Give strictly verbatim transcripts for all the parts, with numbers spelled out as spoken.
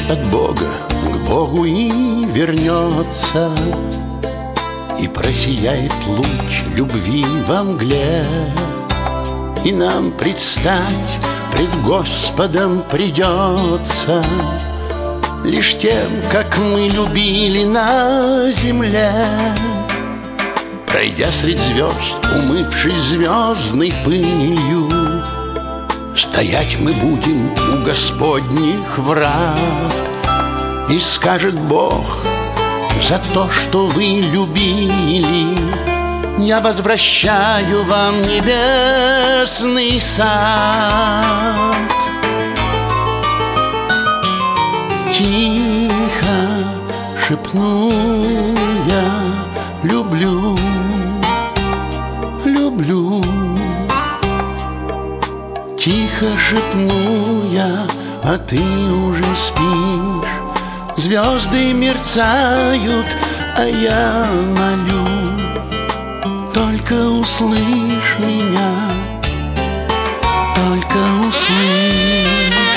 от Бога к Богу и вернется, и просияет луч любви во мгле, и нам предстать пред Господом придется лишь тем, как мы любили на земле. Пройдя средь звезд, умывшись звездной пылью, стоять мы будем у Господних врат. И скажет Бог: за то, что вы любили, я возвращаю вам небесный сад. Тихо шепну я: люблю, люблю. Тихо шепну я, а ты уже спишь. Звезды мерцают, а я молю: только услышь меня, только услышь.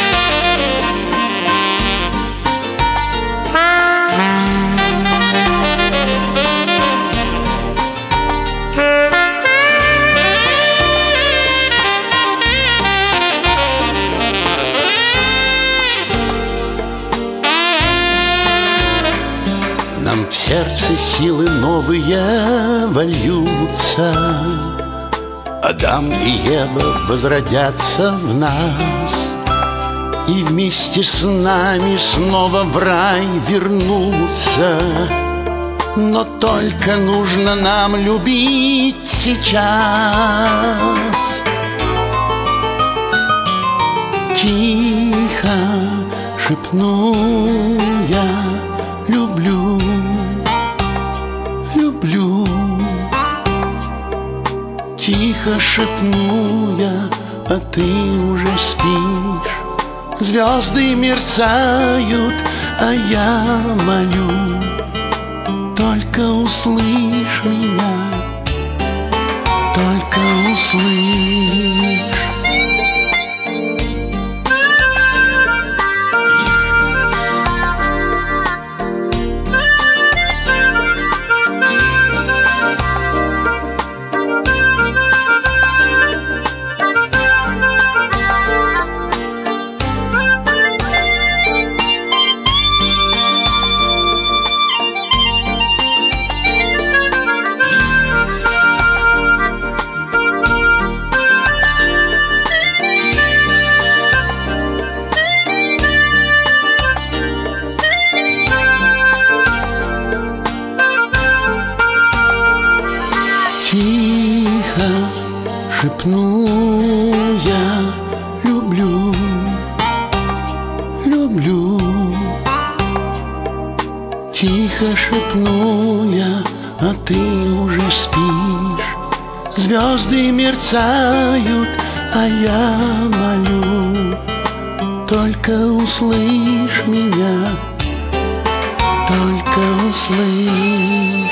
Нам в сердце силы новые вольются, Адам и Ева возродятся в нас, и вместе с нами снова в рай вернуться. Но только нужно нам любить сейчас. Тихо шепну я: люблю, люблю. Тихо шепну я, а ты уже спишь. Звезды мерцают, а я молю: только услышь меня, только услышь. Тихо шепну я: люблю, люблю. Тихо шепну я, а ты уже спишь. Звезды мерцают, а я молю: только услышь меня, только услышь.